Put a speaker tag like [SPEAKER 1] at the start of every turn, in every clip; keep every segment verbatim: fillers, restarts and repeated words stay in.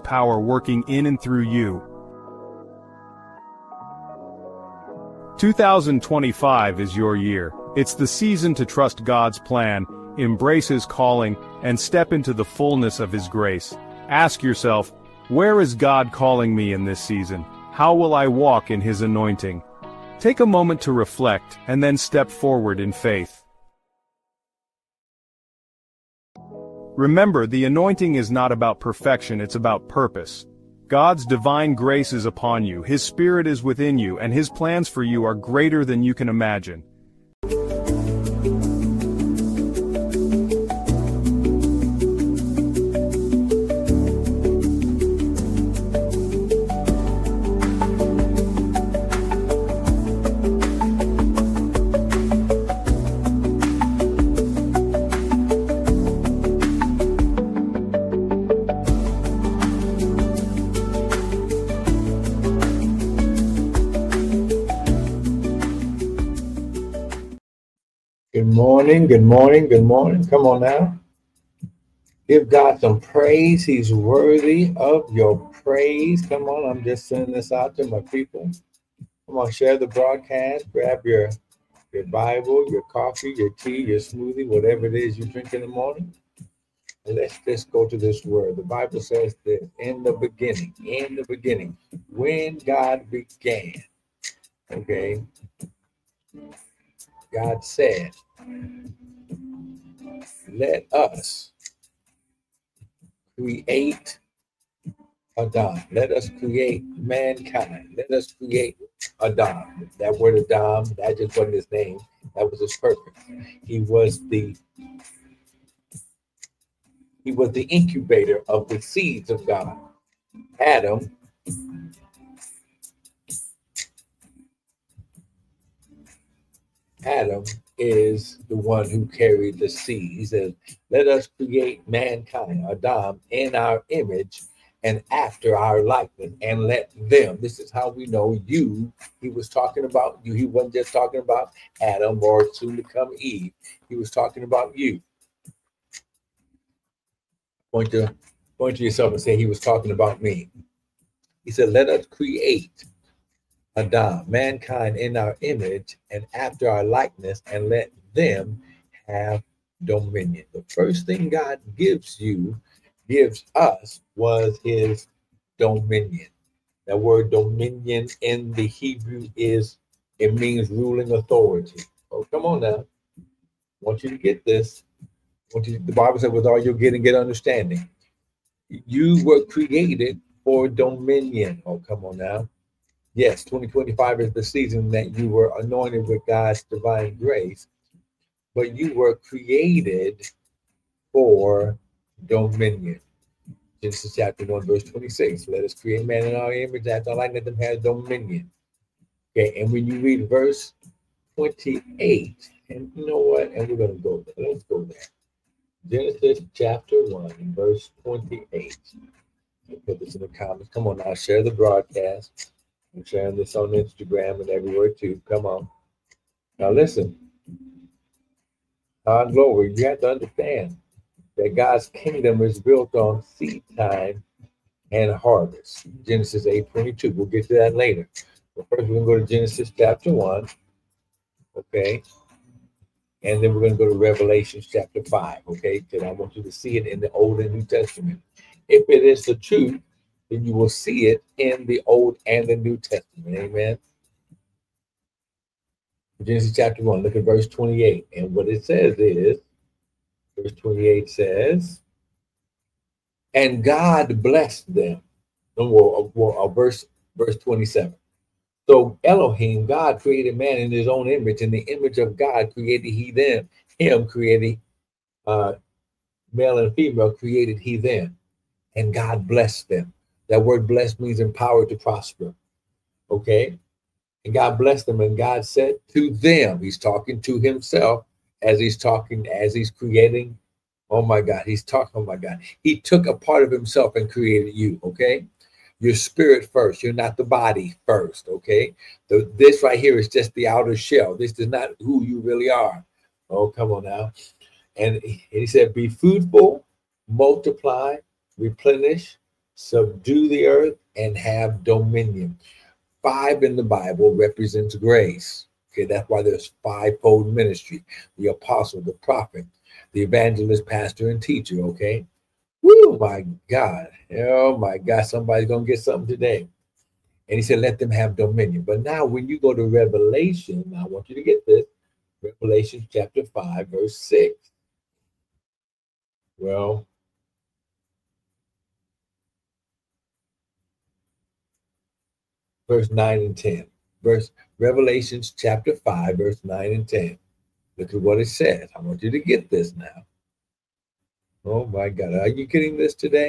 [SPEAKER 1] power working in and through you. two thousand twenty-five is your year. It's the season to trust God's plan, embrace His calling, and step into the fullness of His grace. Ask yourself, where is God calling me in this season? How will I walk in His anointing? Take a moment to reflect, and then step forward in faith. Remember, the anointing is not about perfection, it's about purpose. God's divine grace is upon you, His Spirit is within you, and His plans for you are greater than you can imagine.
[SPEAKER 2] Good morning, good morning, good morning. Come on now. Give God some praise. He's worthy of your praise. Come on, I'm just sending this out to my people. Come on, share the broadcast. Grab your, your Bible, your coffee, your tea, your smoothie, whatever it is you drink in the morning. And let's just go to this word. The Bible says that in the beginning, in the beginning, when God began, okay, God said, let us create Adam. Let us create mankind. Let us create Adam. That word Adam, that just wasn't his name. That was his purpose. He was the he was the incubator of the seeds of God. Adam Adam is the one who carried the seed. He says, let us create mankind, Adam, in our image and after our likeness, and let them. This is how we know you. He was talking about you. He wasn't just talking about Adam or soon to come Eve. He was talking about you. Point to, point to yourself and say, he was talking about me. He said, let us create Adam, mankind in our image and after our likeness, and let them have dominion. The first thing God gives you, gives us, was his dominion. That word dominion in the Hebrew is, it means ruling authority. Oh, come on now. I want you to get this. I want you, the Bible said, with all you're getting, get understanding. You were created for dominion. Oh, come on now. Yes, twenty twenty-five is the season that you were anointed with God's divine grace, but you were created for dominion. Genesis chapter one, verse twenty-six. Let us create man in our image, after our likeness, let them have dominion. Okay, and when you read verse twenty-eight, and you know what? And we're going to go there. Let's go there. Genesis chapter one, verse twenty-eight. I'll put this in the comments. Come on now, share the broadcast. I'm sharing this on Instagram and everywhere too. Come on. Now listen. God glory, you have to understand that God's kingdom is built on seed time and harvest. Genesis eight twenty-two. We'll get to that later. But first we're going to go to Genesis chapter one. Okay. And then we're going to go to Revelation chapter five. Okay. Because I want you to see it in the Old and New Testament. If it is the truth, then you will see it in the Old and the New Testament. Amen. Genesis chapter one, look at verse twenty-eight. And what it says is, verse twenty-eight says, and God blessed them. Well, well, verse, verse twenty-seven. So Elohim, God created man in his own image. In the image of God created he them. Him created, uh, male and female created he them. And God blessed them. That word blessed means empowered to prosper. Okay? And God blessed them, and God said to them, he's talking to himself as he's talking, as he's creating. Oh my God, he's talking, oh my God. He took a part of himself and created you, okay? Your spirit first. You're not the body first, okay? The, this right here is just the outer shell. This is not who you really are. Oh, come on now. And he said, be fruitful, multiply, replenish, subdue the earth, and have dominion. Five in the Bible represents grace. Okay, that's why there's fivefold ministry: the apostle, the prophet, the evangelist, pastor, and teacher. Okay. Woo, my God. Oh my God. Somebody's gonna get something today. And he said, let them have dominion. But now when you go to Revelation, I want you to get this. Revelation chapter five, verse six. Well, verse nine and ten. Verse Revelations chapter five, verse nine and ten. Look at what it says. I want you to get this now. Oh my God. Are you getting this today?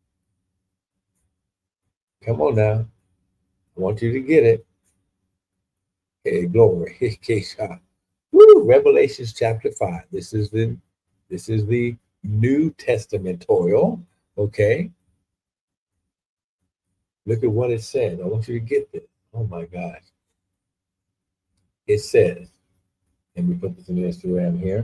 [SPEAKER 2] Come on now. I want you to get it. Hey, glory. Hey, Woo, Revelations chapter five. This is the this is the New Testamentorial. Okay. Look at what it says. I want you to get this. Oh my gosh. It says, let me put this in Instagram here.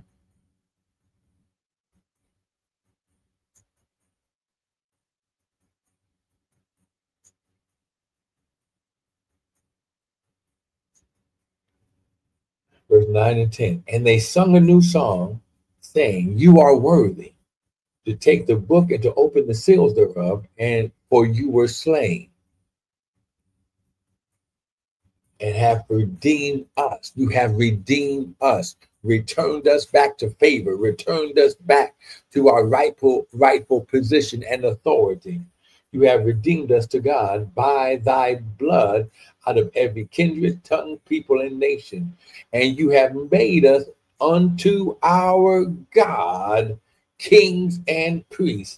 [SPEAKER 2] Verse nine and ten. And they sung a new song, saying, you are worthy to take the book and to open the seals thereof, and for you were slain and have redeemed us. You have redeemed us, returned us back to favor, returned us back to our rightful, rightful position and authority. You have redeemed us to God by thy blood out of every kindred, tongue, people, and nation. And you have made us unto our God kings and priests,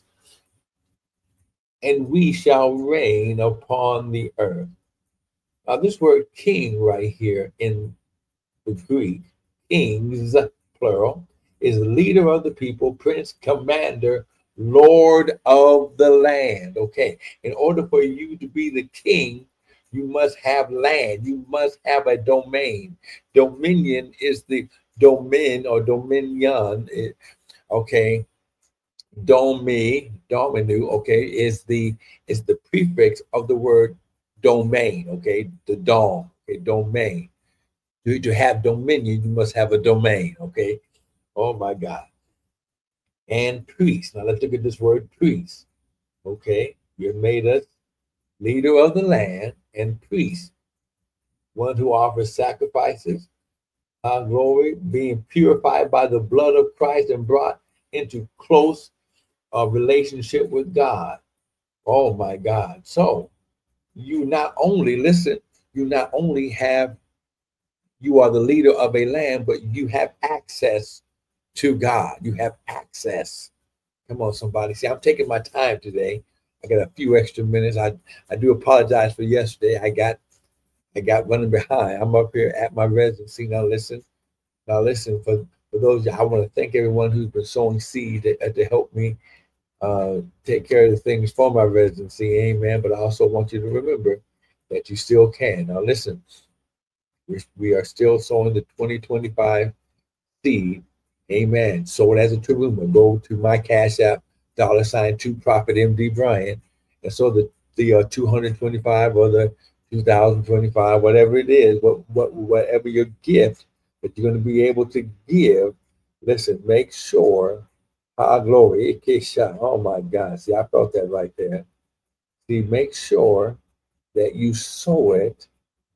[SPEAKER 2] and we shall reign upon the earth. Now, this word king right here in the Greek, kings, plural, is leader of the people, prince, commander, Lord of the land. Okay, in order for you to be the king, you must have land. You must have a domain. Dominion is the domain or dominion. Okay, domi, dominu. Okay, is the is the prefix of the word domain. Okay, the dom. Okay, domain. To, to have dominion, you must have a domain. Okay. Oh my God. And priest. Now let's look at this word priest. Okay, you made us leader of the land and priest, one who offers sacrifices, our glory, being purified by the blood of Christ and brought into close uh, relationship with God. Oh my God. So you not only, listen, you not only have, you are the leader of a land, but you have access to God. You have access. Come on, somebody. See, I'm taking my time today. I got a few extra minutes. I, I do apologize for yesterday. I got I got running behind. I'm up here at my residency. Now listen. Now listen, for, for those, I want to thank everyone who's been sowing seed to, to help me uh, take care of the things for my residency. Amen. But I also want you to remember that you still can. Now listen, we, we are still sowing the twenty twenty-five seed. Amen. Sow it as a teruma. Go to my Cash App, dollar sign to Prophet M D Bryant. And so the, the uh, two hundred twenty-five or the two thousand twenty-five, whatever it is, what, what, whatever your gift that you're going to be able to give, listen, make sure, ah, glory, oh my God, see, I felt that right there. See, make sure that you sow it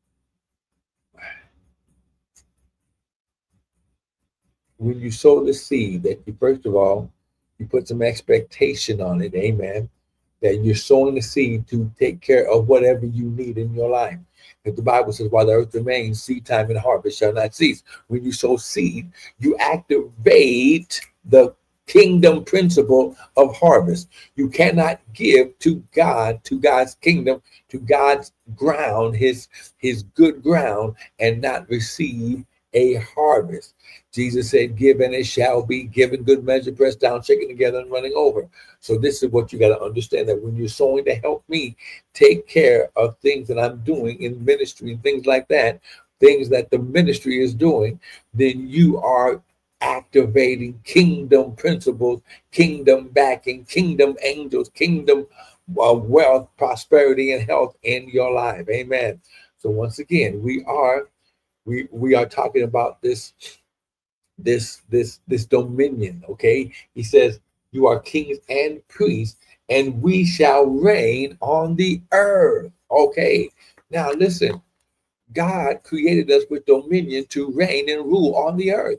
[SPEAKER 2] when you sow the seed, that you, first of all, you put some expectation on it, amen, that you're sowing the seed to take care of whatever you need in your life. If the Bible says, while the earth remains, seed time and harvest shall not cease. When you sow seed, you activate the kingdom principle of harvest. You cannot give to God, to God's kingdom, to God's ground, his, his good ground, and not receive a harvest. Jesus said, give and it shall be given, good measure, pressed down, shaken together, and running over. So this is what you got to understand, that when you're sowing to help me take care of things that I'm doing in ministry and things like that, things that the ministry is doing, then you are activating kingdom principles, kingdom backing, kingdom angels, kingdom uh, wealth, prosperity, and health in your life. Amen. So once again, we are we we are talking about this this this this dominion. Okay, he says, "You are kings and priests, and we shall reign on the earth." Okay, now listen. God created us with dominion to reign and rule on the earth,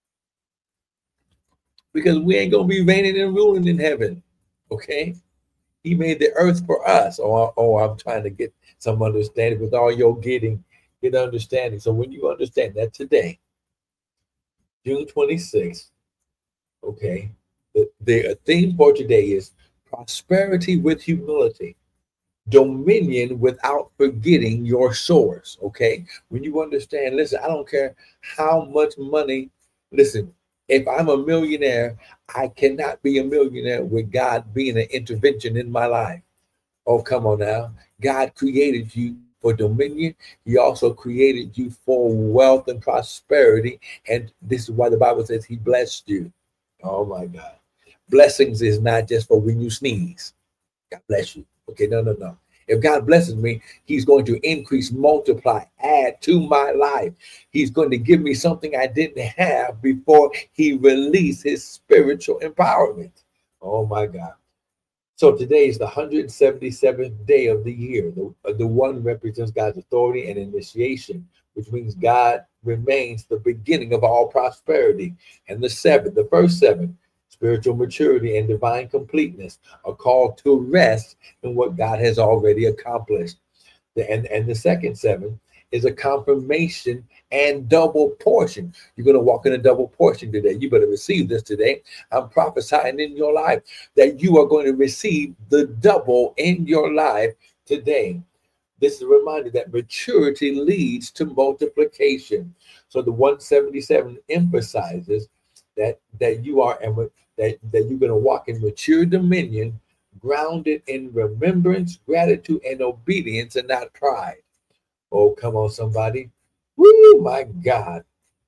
[SPEAKER 2] because we ain't gonna be reigning and ruling in heaven. Okay, he made the earth for us. Oh, oh, I'm trying to get some understanding. With all your getting, get understanding. So when you understand that today, June twenty-sixth, okay, the, the theme for today is prosperity with humility, dominion without forgetting your source. Okay, when you understand, listen, I don't care how much money, listen, if I'm a millionaire, I cannot be a millionaire with God being an intervention in my life. Oh, come on now. God created you for dominion. He also created you for wealth and prosperity. And this is why the Bible says he blessed you. Oh my God. Blessings is not just for when you sneeze. God bless you. Okay, no, no, no. If God blesses me, he's going to increase, multiply, add to my life. He's going to give me something I didn't have before he released his spiritual empowerment. Oh my God. So today is the one hundred seventy-seventh day of the year. The, the one represents God's authority and initiation, which means God remains the beginning of all prosperity. And the seven, the first seven, spiritual maturity and divine completeness, are called to rest in what God has already accomplished. The, and, and the second seven is a confirmation and double portion. You're going to walk in a double portion today. You better receive this today. I'm prophesying in your life that you are going to receive the double in your life today. This is a reminder that maturity leads to multiplication. So the one seventy-seven emphasizes that that you are that, that you're going to walk in mature dominion, grounded in remembrance, gratitude, and obedience, and not pride. Oh, come on, somebody. Woo, my God.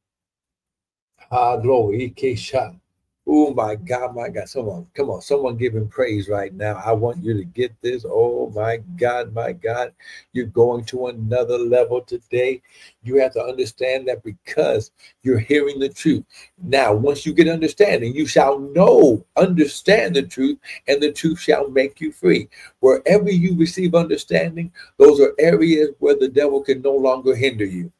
[SPEAKER 2] Ah, glory. Oh, my God, my God. Someone, come on. Someone give him praise right now. I want you to get this. Oh, my God, my God. You're going to another level today. You have to understand that because you're hearing the truth. Now, once you get understanding, you shall know, understand the truth, and the truth shall make you free. Wherever you receive understanding, those are areas where the devil can no longer hinder you.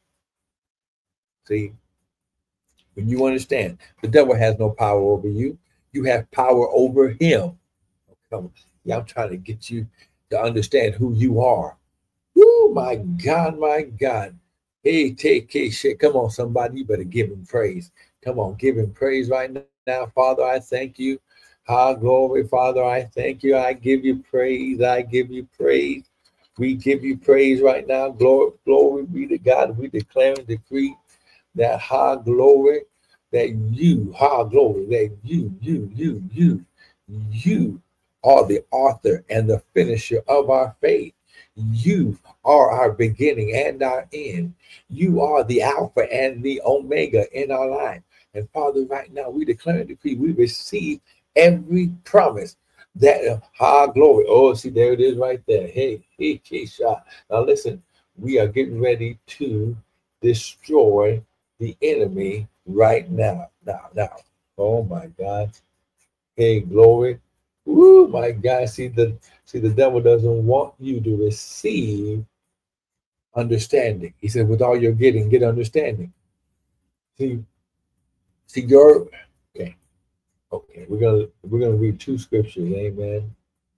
[SPEAKER 2] See? When you understand, the devil has no power over you. You have power over him. Come on. Yeah, I'm trying to get you to understand who you are. Oh, my God, my God. Hey, take care, shit. Come on, somebody. You better give him praise. Come on, give him praise right now. Father, I thank you. Ah, glory, Father, I thank you. I give you praise. I give you praise. We give you praise right now. Glory, glory be to God. We declare and decree that high glory, that you, high glory, that you, you, you, you, you are the author and the finisher of our faith. You are our beginning and our end. You are the Alpha and the Omega in our life. And Father, right now we declare and decree, we receive every promise that uh, high glory. Oh, see, there it is right there. Hey, hey, Keisha. Now listen, we are getting ready to destroy the enemy right now. Now, now. Oh my God. Hey, glory. Woo, my God. See, the see, the devil doesn't want you to receive understanding. He said, with all you're getting, get understanding. See, see, your okay. Okay, we're gonna we're gonna read two scriptures. Amen.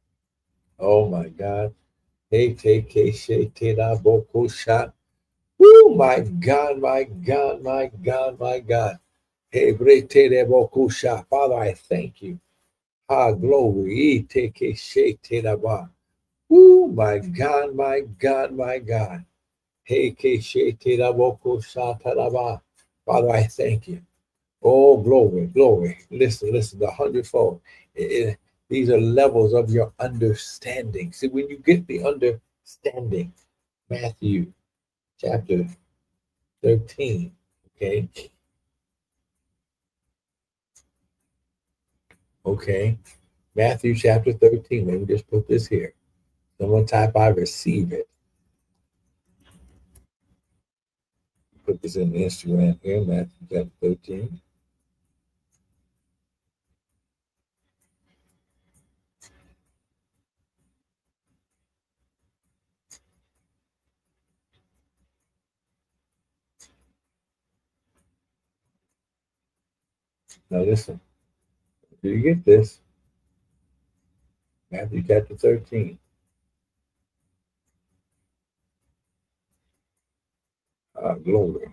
[SPEAKER 2] Oh my God. Hey, take boko shot. Woo, my God, my God, my God, my God. Hey, boko shot. Father, I thank you. Ah, glory. Take Woo, my God, my God, my God. Hey, boko shot. Father, I thank you. Oh, glory, glory. Listen, listen, the hundredfold. It, it, these are levels of your understanding. See, when you get the understanding, Matthew chapter thirteen, okay? Okay. Matthew chapter thirteen. Let me just put this here. Someone type, I receive it. Put this in the Instagram here, Matthew chapter thirteen. Now listen, do you get this? Matthew chapter thirteen. Uh, glory.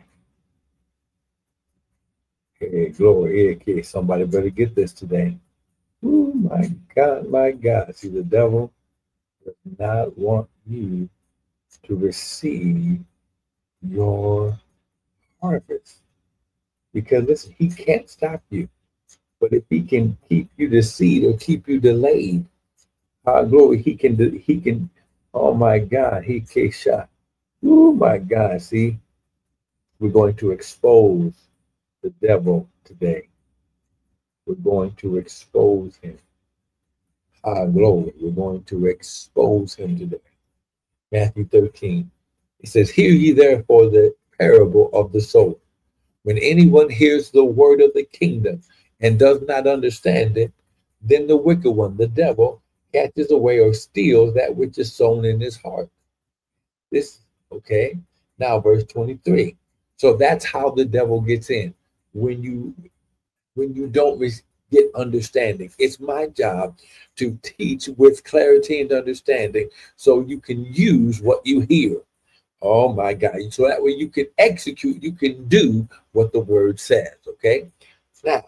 [SPEAKER 2] Hey, glory. Okay, somebody better get this today. Oh my God, my God. See, the devil does not want you to receive your harvest. Because listen, he can't stop you. But if he can keep you deceived or keep you delayed, uh, glory, he can, he can, oh my God, he can shot. Oh my God, see, we're going to expose the devil today. We're going to expose him. Ah, glory, we're going to expose him today. Matthew thirteen, it says, hear ye therefore the parable of the sower. When anyone hears the word of the kingdom and does not understand it, then the wicked one, the devil, catches away or steals that which is sown in his heart. This, okay, now verse twenty-three. So that's how the devil gets in. When you when you don't get understanding, it's my job to teach with clarity and understanding so you can use what you hear. Oh my God. So that way you can execute, you can do what the word says. Okay. Now,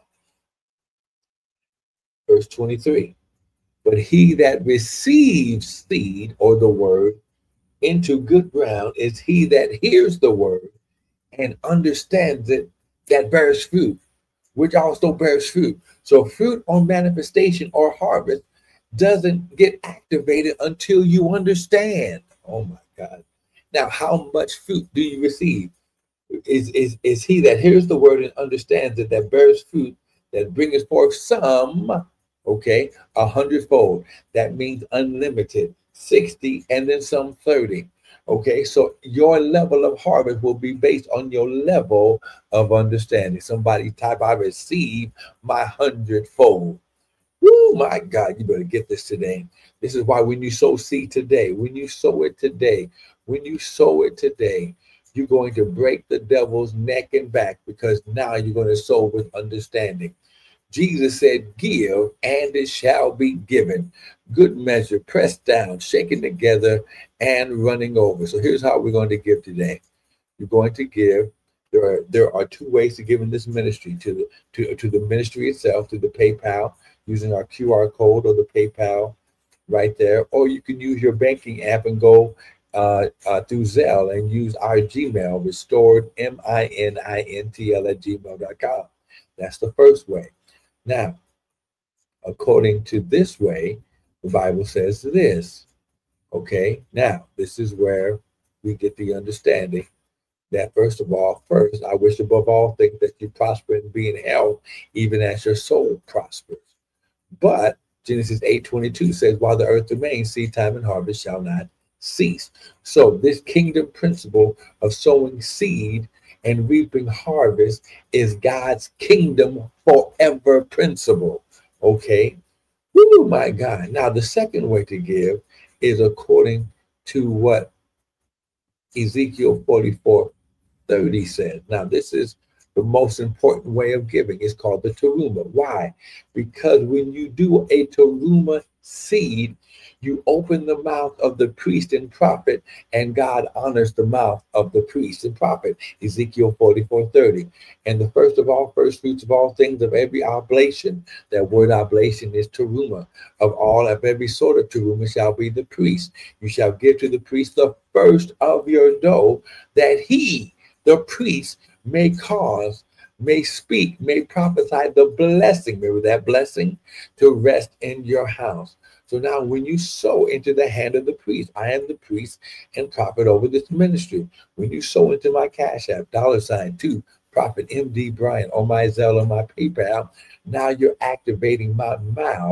[SPEAKER 2] verse twenty-three. But he that receives seed or the word into good ground is he that hears the word and understands it, that bears fruit, which also bears fruit. So fruit or manifestation or harvest doesn't get activated until you understand. Oh my God. Now, how much fruit do you receive? Is, is, is he that hears the word and understands it, that bears fruit, that bringeth forth some, okay, a hundredfold. That means unlimited, sixty, and then some thirty. Okay, so your level of harvest will be based on your level of understanding. Somebody type, I receive my hundredfold. Oh my God, you better get this today. This is why when you sow seed today, when you sow it today, when you sow it today, you're going to break the devil's neck and back, because now you're going to sow with understanding. Jesus said, give and it shall be given. Good measure, pressed down, shaken together, and running over. So here's how we're going to give today. You're going to give. There are there are two ways to give in this ministry, to the to, to the ministry itself, to the PayPal, using our Q R code or the PayPal right there. Or you can use your banking app and go uh, uh, through Zelle and use our Gmail, restored, M I N I N T L at gmail dot com. That's the first way. Now, according to this way, the Bible says this. Okay, now this is where we get the understanding that first of all, first, I wish above all things that you prosper and be in health, even as your soul prospers. But Genesis eight twenty-two says, while the earth remains, seed time and harvest shall not cease. So this kingdom principle of sowing seed and reaping harvest is God's kingdom forever principle. Okay. Oh my God. Now the second way to give is according to what Ezekiel forty-four thirty says. Now this is the most important way of giving. It's called the teruma. Why? Because when you do a teruma seed, you open the mouth of the priest and prophet, and God honors the mouth of the priest and prophet. Ezekiel forty-four thirty. And the first of all, first fruits of all things of every oblation. That word oblation is teruma. Of all of every sort of teruma shall be the priest. You shall give to the priest the first of your dough, that he, the priest, may cause, may speak, may prophesy the blessing. Remember that blessing? To rest in your house. So now when you sow into the hand of the priest, I am the priest and prophet over this ministry. When you sow into my Cash App, dollar sign to Prophet M D Bryant, or my Zelle or my PayPal, now you're activating my mouth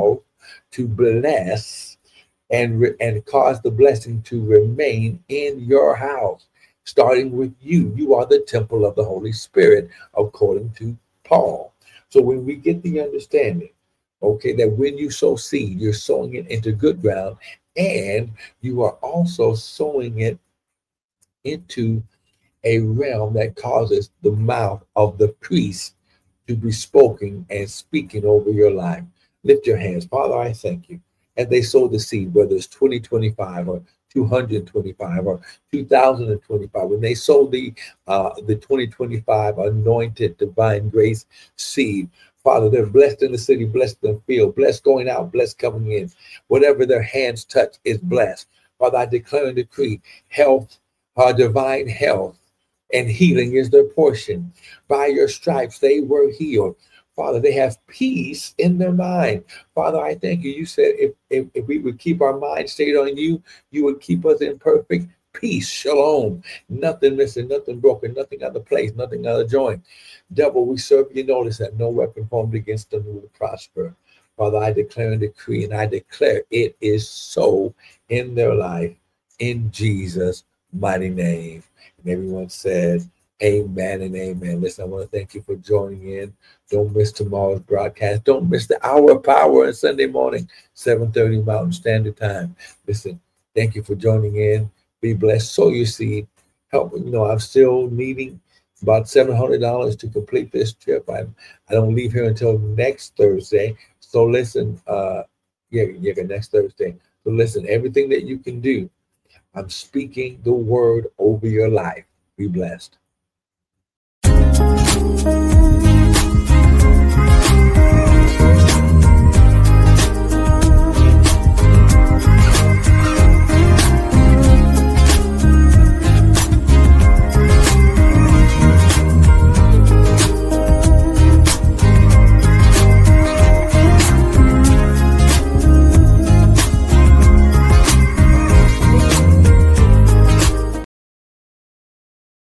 [SPEAKER 2] to bless and, re- and cause the blessing to remain in your house, starting with you. You are the temple of the Holy Spirit, according to Paul. So when we get the understanding, okay, that when you sow seed, you're sowing it into good ground, and you are also sowing it into a realm that causes the mouth of the priest to be spoken and speaking over your life. Lift your hands. Father, I thank you. And they sow the seed, whether it's twenty twenty-five or two hundred twenty-five or two thousand twenty-five. When they sow the uh, the twenty twenty-five anointed divine grace seed, Father, they're blessed in the city, blessed in the field, blessed going out, blessed coming in. Whatever their hands touch is blessed. Father, I declare and decree health, uh, divine health, and healing is their portion. By your stripes, they were healed. Father, they have peace in their mind. Father, I thank you. You said if, if, if we would keep our mind stayed on you, you would keep us in perfect peace. Shalom. Nothing missing, nothing broken, nothing out of place, nothing out of joint. Devil, we serve you. Notice that no weapon formed against them will prosper. Father, I declare and decree, and I declare it is so in their life, in Jesus' mighty name. And everyone said, amen and amen. Listen, I want to thank you for joining in. Don't miss tomorrow's broadcast. Don't miss the hour of power on Sunday morning, seven thirty Mountain Standard Time. Listen, thank you for joining in. Be blessed. Sow your seed. Help. You know, I'm still needing about seven hundred dollars to complete this trip. I I don't leave here until next Thursday. So listen, uh, yeah, yeah, next Thursday. So listen, everything that you can do, I'm speaking the word over your life. Be blessed.